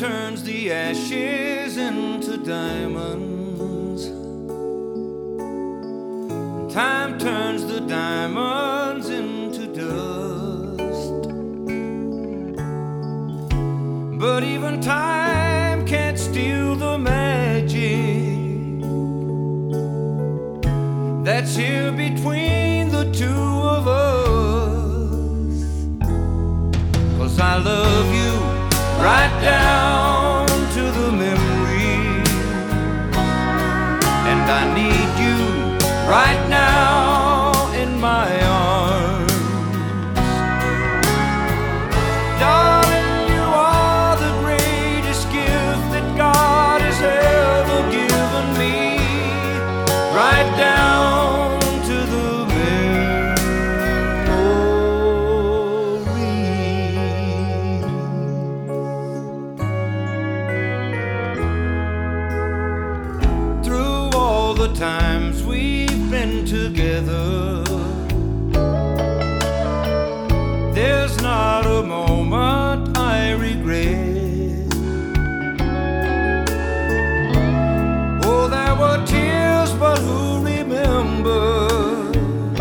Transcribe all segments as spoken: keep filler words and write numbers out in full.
turns the ashes into diamonds. Time turns the diamonds into dust. But even time can't steal the magic that's here between the two of us. 'Cause I love you right down to the memory, and I need you right now in my arms. Darling, you are the greatest gift that God has ever given me. Right down to the memory. Through all the times we've been together, there's not a moment I regret. Oh, there were tears, but who remembers?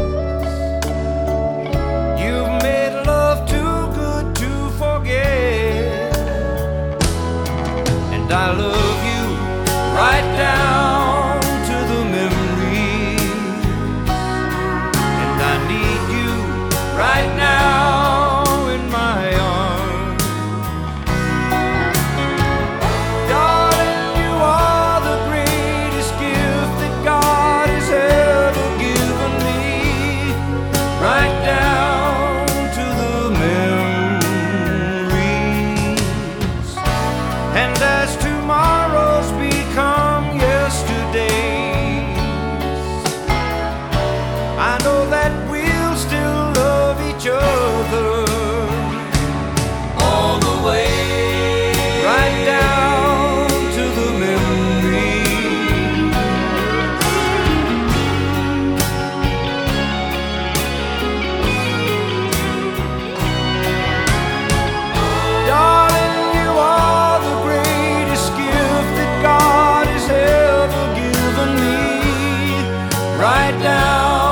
You've made love too good to forget, and I love you right down to the memory, and I need you right now in my arms. Darling, you are the greatest gift that God has ever given me. Right down to the memories. And as tomorrows become yesterdays, I know that we'll still love each other all the way. Right down to the memory. Darling, you are the greatest gift that God has ever given me. Right down